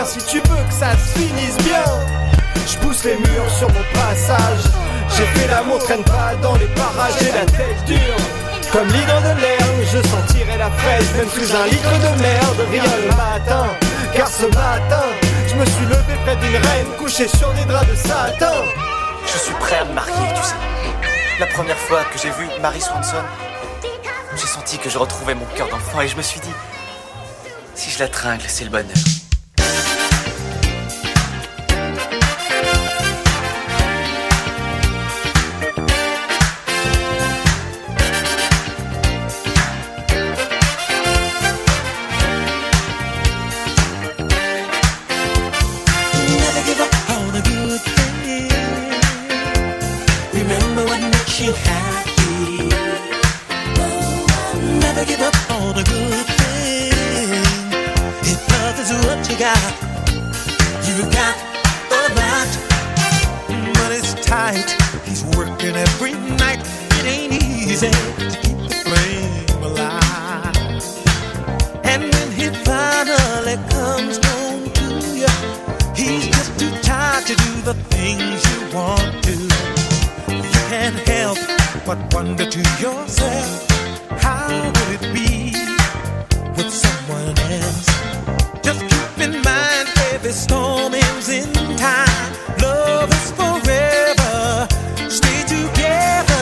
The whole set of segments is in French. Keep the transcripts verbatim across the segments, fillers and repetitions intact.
bien si tu veux que ça se finisse bien. Je pousse les murs sur mon passage. J'ai fait l'amour, traîne pas dans les parages. J'ai la tête dure comme l'hydre de l'herbe. Je sentirai la fraise même sous un litre de merde. Rien le matin, car ce matin je me suis levé près d'une reine couchée sur des draps de satin. Je suis prêt à me marier, tu sais. La première fois que j'ai vu Mary Swanson, j'ai senti que je retrouvais mon cœur d'enfant et je me suis dit, si je la tringle, c'est le bonheur. You happy. Never give up on a good thing. If love is what you got, you got a lot. But it's tight. He's working every night. It ain't easy to keep the flame alive. And when he finally comes home to you, he's just too tired to do the things you want to. Can't help but wonder to yourself, how would it be with someone else? Just keep in mind, every storm ends in time. Love is forever. Stay together.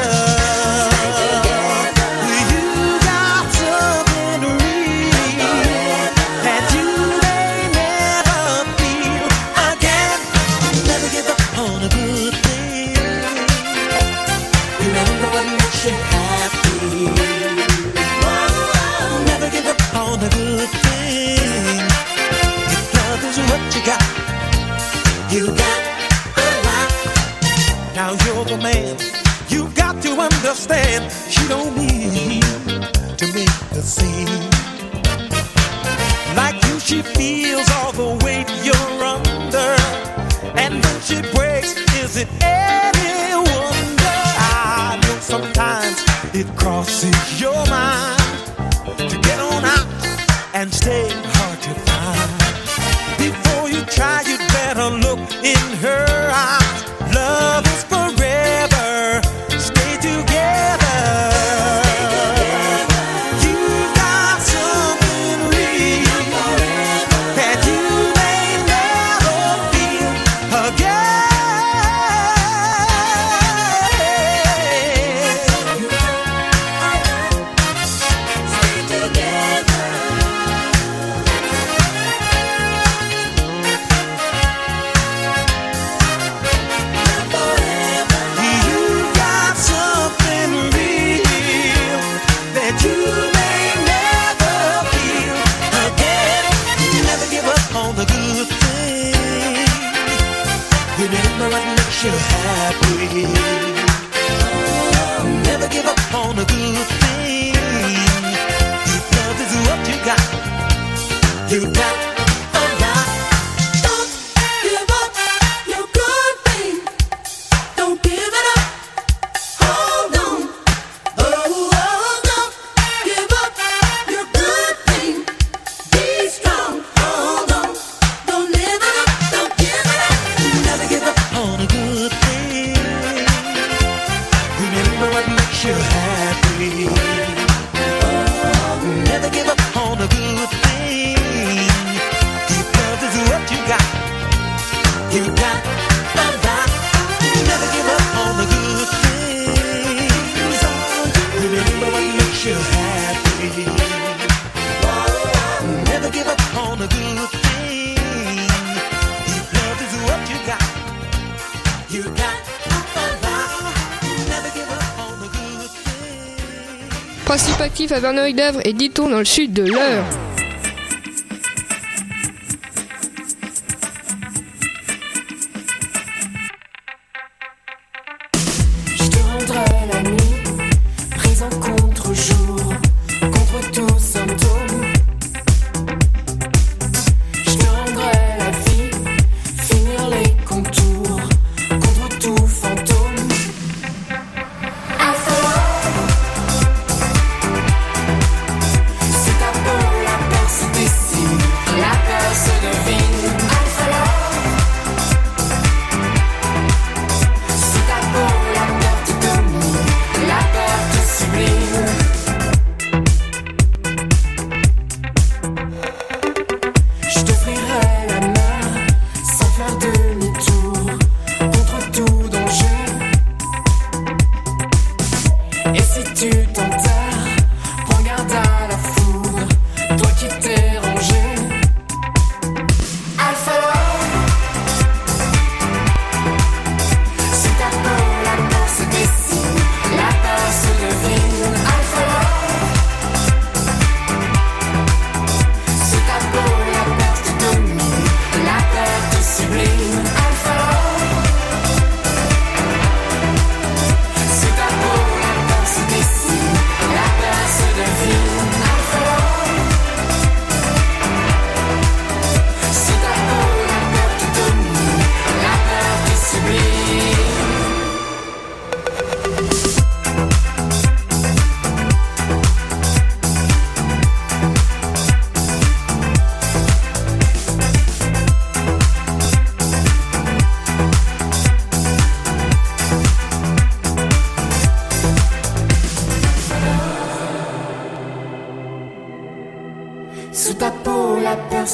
You got something real that you may never feel again. Never give up on a good thing. Remember what makes you happy. Oh, never give up on a good thing. If love is what you got, you got a lot. Now you're the man, you got to understand. She don't need to make a scene. Like you, she feels all the weight you're under. And when she breaks, is it any wonder? I know sometimes it crosses your mind to get on out and stay hard to find. Before you try, you'd better look in her eyes. Love is forever. Stay together. You got something real that you may never feel again. Remember what makes you happy. Oh, never give up on a good thing. If love is what you got, you got a lot. Don't give up your good thing. Don't give it up. Hold on. Oh, oh, don't give up your good thing. Be strong. Hold on. Don't live it up. Don't give it up. Never give up on a good thing. Remember what makes you happy. Oh, never give up on a good thing. If love is what you got, you got a lot. Never give up on a good thing. Remember what makes you happy. Oh, never give up on a good thing. If love is what you got, you got a lot. Never give up on a good thing. Principe actif à Verneuil-d'Avre et Diton dans le sud de l'Eure. Je te rendrai la nuit, présent contre jour, contre tout symptôme. Je te rendrai la vie, finir les contours, contre tout fantôme. C'est ta peau, la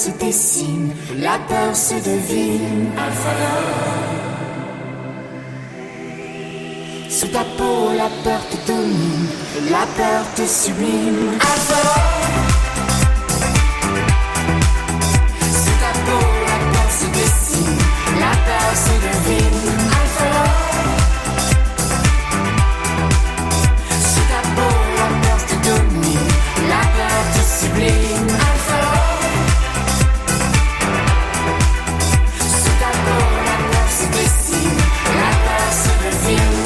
se dessine, la peur se devine. Sous ta peau, la peur te domine, la peur te sublime. Alpha. Sous ta peau, la peur se dessine, la peur se devine. Alpha. Sous ta peau, la peur te domine, la peur te sublime. Alpha. Sous ta peau, la peur se dessine, la peur se devine.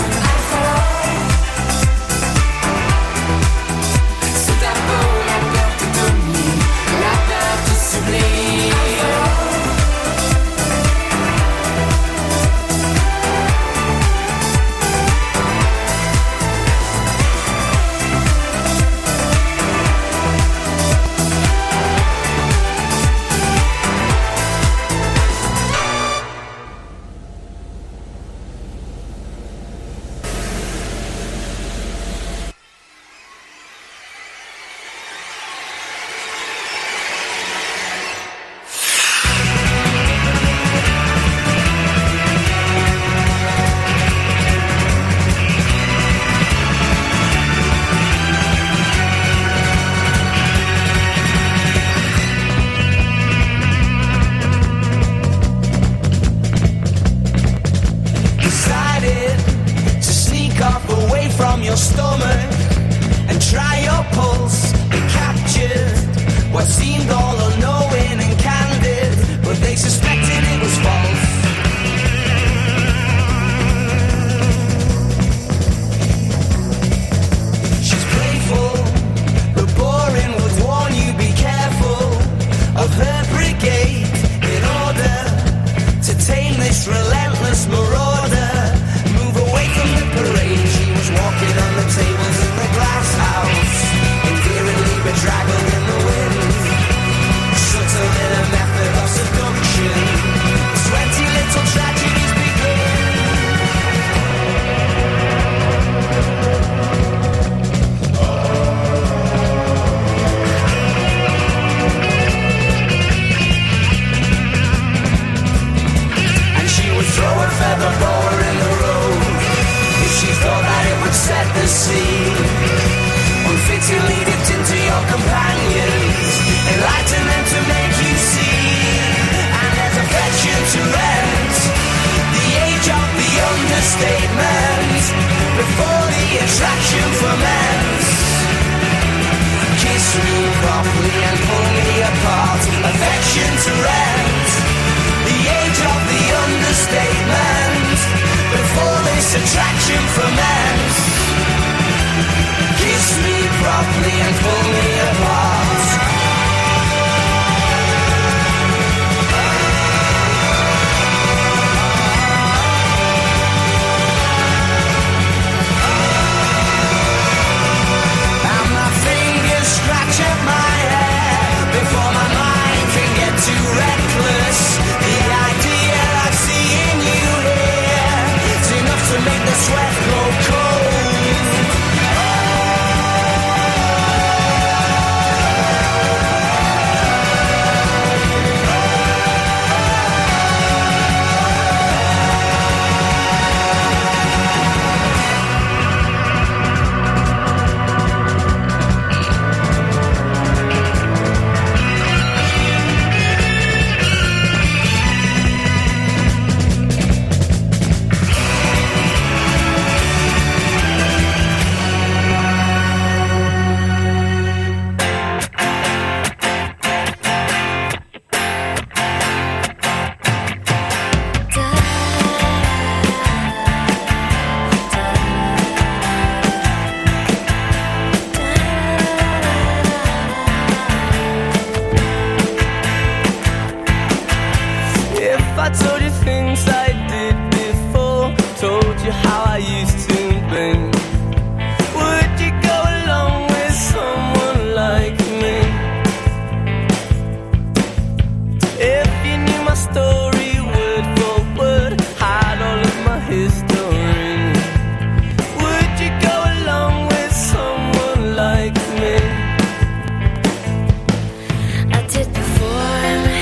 I did before.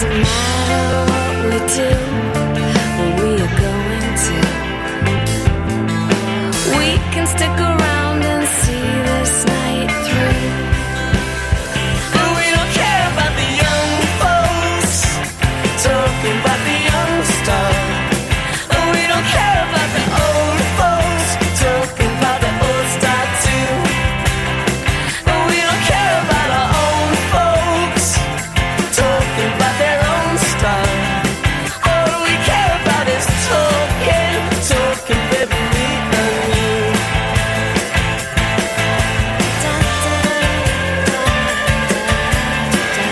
Doesn't matter what we do, where we are going to. We can stick around and see this night through. But we don't care about the young folks talking about the young stuff. And we don't care about the old folks talking about the old stuff too. And we don't care about our own folks talking about their own stuff. All we care about is talking, talking, baby, me and you. Da, da, da, da, da,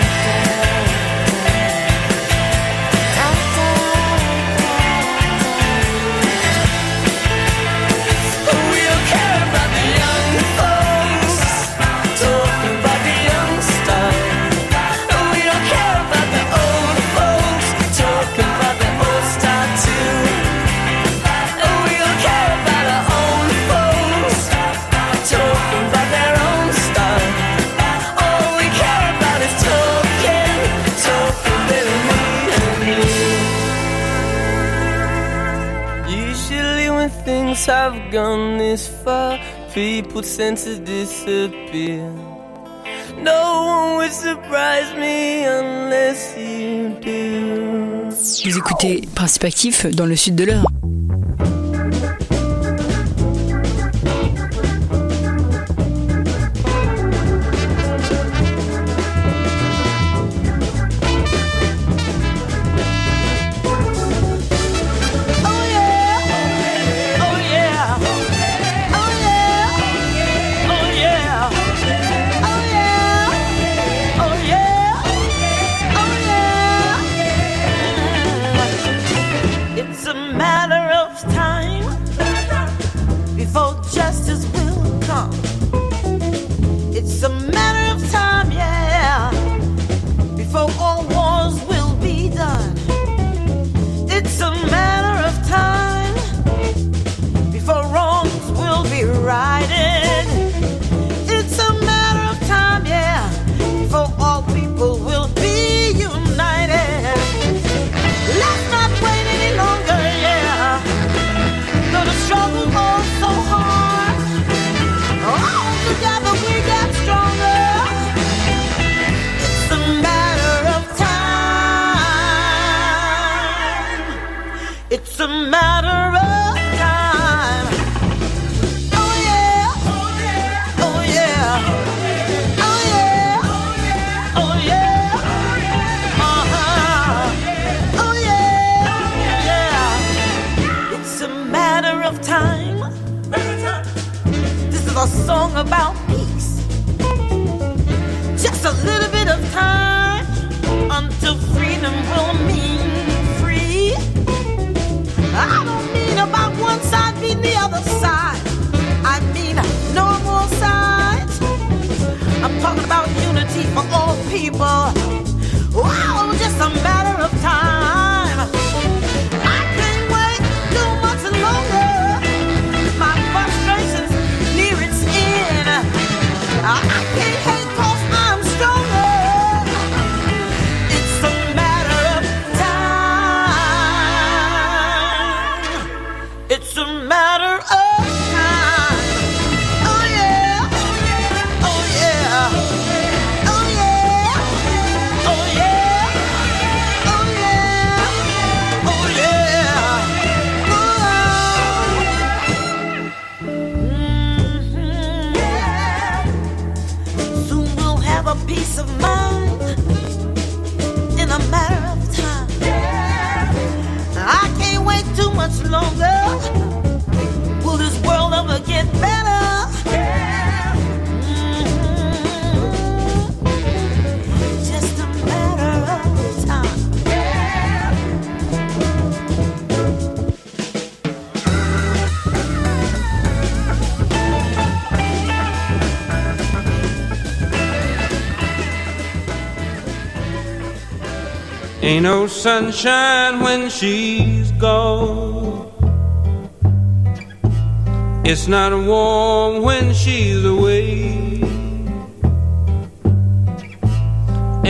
we don't care about the young folks talking about the young stuff. And we don't care about the old folks talking about the old stuff too. And we don't care about our own folks talking about their own stuff. All we care about is talking, talking, baby, me and you. Usually when things have gone this far, people tend to disappear. No one would surprise me unless you do. Vous écoutez Principe Actif dans le sud de l'Eure. Oh yeah, oh yeah, oh yeah, oh yeah, oh yeah, oh yeah, oh yeah. It's a matter of time before justice will come. It's a matter of time, yeah, before all wars will be done. It's a matter of time before wrongs will be righted. It's a matter of time, yeah, before all people will be united. Let's not wait any longer, yeah. Though the struggle goes so hard, all together we get stronger. It's a matter of time. It's a matter of time. Oh yeah, oh yeah, oh yeah, oh yeah, oh yeah, uh-huh, oh yeah, yeah. It's a matter of time. This is a song about peace. Just a little bit of time until freedom will mean free. I don't mean about one side beating the other side. I mean no more sides. I'm talking about unity for all people. Wow, just a matter of time. I can't wait too much longer. My frustration's near its end. I can't hate 'cause I'm stronger. It's a matter of time. It's a matter of time. Oh yeah, oh yeah, oh yeah, oh yeah, oh yeah, oh yeah, oh. Mhm. Soon we'll have a peace of mind in a matter of time. I can't wait too much longer. Will this world ever get better? Mhm. Just a matter of time. Ain't no sunshine when she's gone. It's not warm when she's away.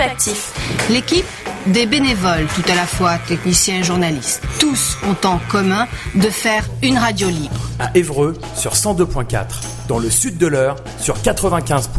participatif. L'équipe des bénévoles, tout à la fois techniciens et journalistes. Tous ont en commun de faire une radio libre. À Évreux sur cent deux point quatre, dans le sud de l'Eure sur quatre-vingt-quinze point neuf.